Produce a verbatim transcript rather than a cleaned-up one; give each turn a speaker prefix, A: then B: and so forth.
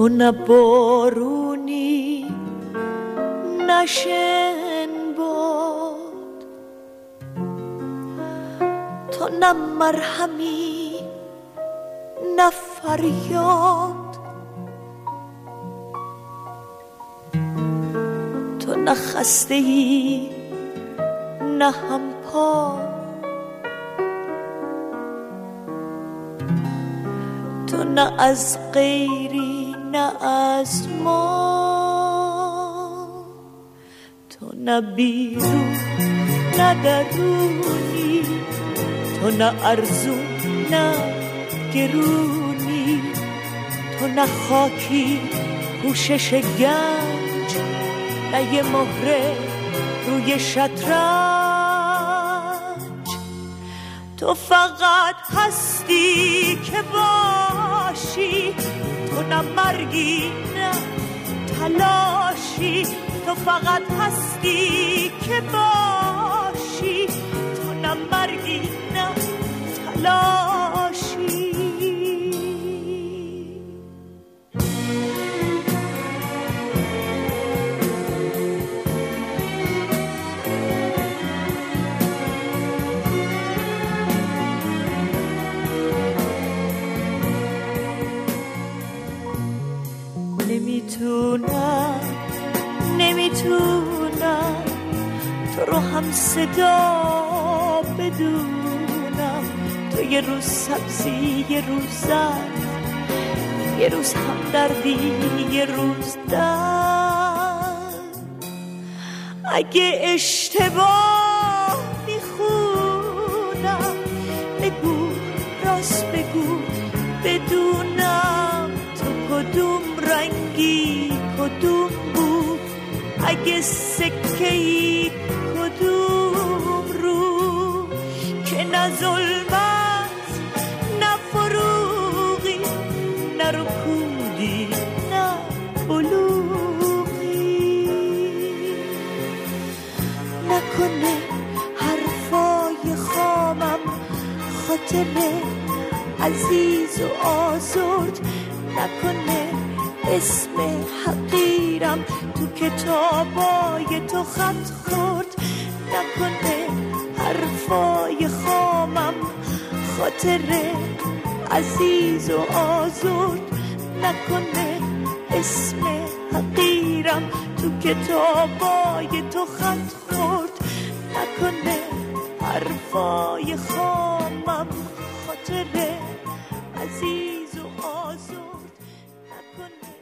A: تو نه بارونی نه شنباد، تو نه مرهمی نه فریاد، تو نه خسته ای نه همپا، تو نه از غیری نه از ما، تو نه بیرون نه درونی، تو نه ارزون نه گرونی، تو نه خاکی پوشش گنج نه یه مهره روی شطرنج، تو فقط هستی که باشی، تو نه مرگی نه تلاشی، تو فقط هستی که باشی، تو نه مرگی نه تلاشی. نمیتونم نمیتونم تو رو هم صدا بدونم، تو یه روز سبزی یه روز زرد، یه روز هم دردی یه روز درد. اگه اشتباه میخونم بگو، راست بگو بدونم تو کدوم رنگی کدوم بود، اگه سکه‌ای کدوم رو، که نه ظلمت نه فروغی نه رکودی نه بلوغی. نکنه حرفای خامم خاطر عزیز و آزرد، نکنه اسم حقیرم تو کتابای تو خط خورد، نکنه حرفای خامم خاطر عزیز و آزرد، نکنه اسم حقیرم تو کتابای تو خط خورد، نکنه حرفای خامم خاطر عزیز و آزرد، نکنه